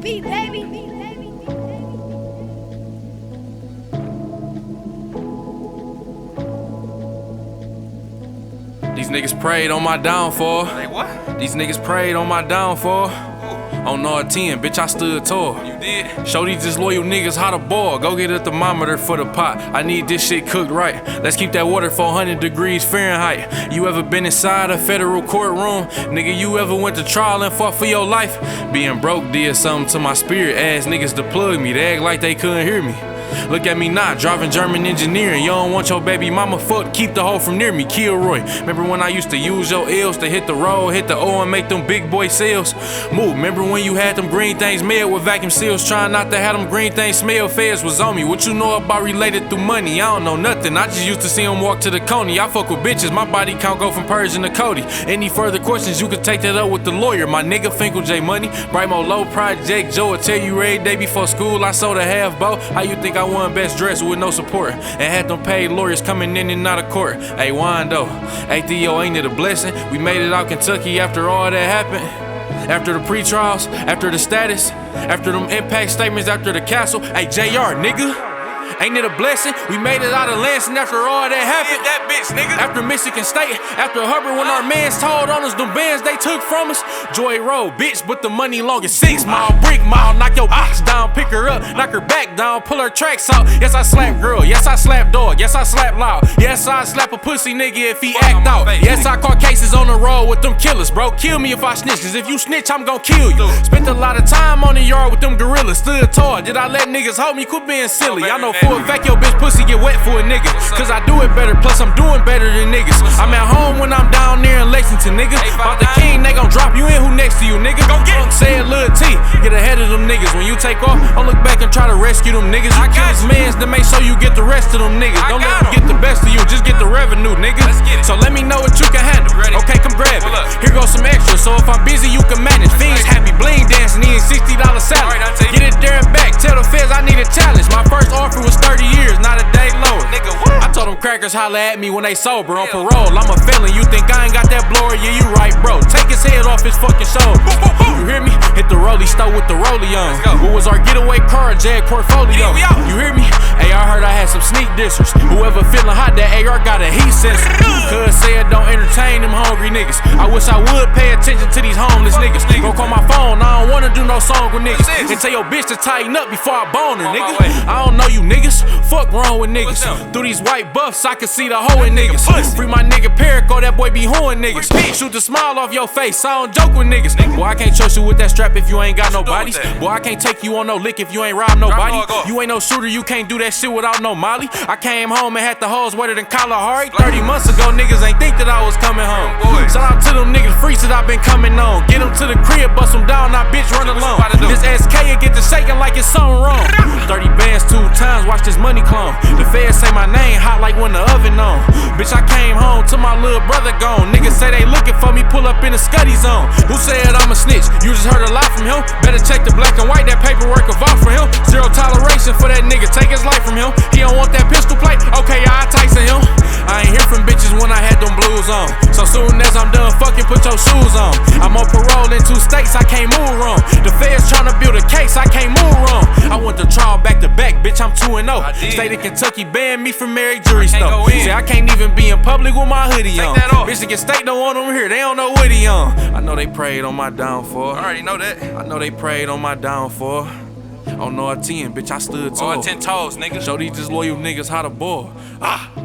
beat, baby. These niggas prayed on my downfall. Hey, what? These niggas prayed on my downfall. On R10, bitch, I stood tall. You did? Show these disloyal niggas how to ball. Go get a thermometer for the pot. I need this shit cooked right. Let's keep that water 400 degrees Fahrenheit. You ever been inside a federal courtroom? Nigga, you ever went to trial and fought for your life? Being broke did something to my spirit. Ass niggas to plug me. They act like they couldn't hear me. Look at me now, driving German engineering. You don't want your baby mama fucked, keep the hoe from near me. Kilroy, remember when I used to use your L's to hit the road, hit the O and make them big boy sales? Move, remember when you had them green things made with vacuum seals, trying not to have them green things smell? Feds was on me. What you know about related through money? I don't know nothing. I just used to see them walk to the Coney. I fuck with bitches, my body count go from Persian to Cody. Any further questions, you can take that up with the lawyer. My nigga Finkel J Money, Brimo Low Project Joe will tell you every day before school I sold a half bow. How you think I won best dress with no support and had them paid lawyers coming in and out of court? Hey Wando, hey Theo, ain't it a blessing? We made it out Kentucky after all that happened. After the pre-trials, after the status, after them impact statements, after the castle. Hey JR, nigga, ain't it a blessing? We made it out of Lansing after all that happened. That bitch, nigga. After Michigan State, after Hubbard, when our mans told on us, them bands they took from us. Joy Road, bitch, but the money long as 6 mile, brick mile. Knock your bitch down, pick her up, knock her back down, pull her tracks out. Yes, I slap girl, yes, I slap dog, yes, I slap loud. Yes, I slap a pussy nigga if he act out. Yes, I caught cases on the road with them killers, bro. Kill me if I snitch, cause if you snitch, I'm gon' kill you. Spent a lot of time on the yard with them gorillas, stood tall. Did I let niggas hold me? Quit being silly. I know for a fact your bitch pussy get wet for a nigga, cause I do it better, plus I'm doing better than niggas. I'm at home when I'm down there in Lexington, nigga. About the king, they gon' drop you in, who next to you, nigga? Go get it. Say it, Lil T, get ahead of them niggas. When you take off, don't look back and try to rescue them niggas. You kill his mans to make sure you get the rest of them niggas. Don't let them get the best of you, just get the revenue, nigga. So let me know what you can handle. Okay, come grab it. Here goes some extra, so if I'm busy, you can manage. Fiends happy, bling dancing, eating $60 salad. Get it there and back, tell the feds I need a challenge. My first offer was 30 years, not a day lower. I told them crackers holla at me when they sober on parole. I'm a felon, you think I ain't got that blower? Yeah, you right, bro. Take his head off his fucking shoulder. You hear me? Hit the rollie stove with the rollie on. What was our getaway car, Jag portfolio? You hear me? Hey, I heard I had some sneak dissers. Whoever feeling hot, that AR got a heat sensor. Cuz said don't entertain them hungry niggas. I wish I would pay attention to these homeless niggas. Go call my phone, I don't wanna do no song with niggas. And tell your bitch to tighten up before I bone her, nigga. I don't know you niggas, fuck wrong with niggas. Through these white buffs, I can see the hoe in niggas. Free my nigga Perico, that boy be hoeing niggas. Shoot the smile off your face, I don't joke with niggas. Boy, I can't trust you with that strap if you ain't got no bodies. Boy, I can't take you on no lick if you ain't robbed nobody. You ain't no shooter, you can't do that shit without no molly. I came home and had the hoes wetter than Kalahari. 30 months ago, niggas ain't think that I was coming home. Shout out to them niggas freaks that I been coming on. Get them to the crib, bust them down, now bitch run alone. This SK and get to shaking like it's something wrong. 30 bands 2 times, watch this money clone. The feds say my name hot like when the oven on. Bitch, I came home to my little brother gone. Niggas say they looking for me, pull up in the Scuddy zone. Who said I'm a snitch? You just heard a lot from him. Better check the black and white, that paperwork of off for him. Zero toleration for that nigga, take his life from him. He don't want that pistol plate, okay, I Tyson him. I ain't hear from bitches when I had them blues on. So soon as I'm done fucking, put your shoes on. I'm on parole in 2 states, I can't move wrong. The feds tryna build a case, I can't move wrong. I went to trial back to back, bitch, I'm 2-0. State of Kentucky banned me from Mary Jury Store. Say I can't even be in public with my hoodie on. Michigan State don't want them here, they don't know what he on. I know they prayed on my downfall. I already know that. I know they prayed on my downfall. On R10, bitch, I stood tall. On 10 toes, nigga. Show these disloyal niggas how to ball.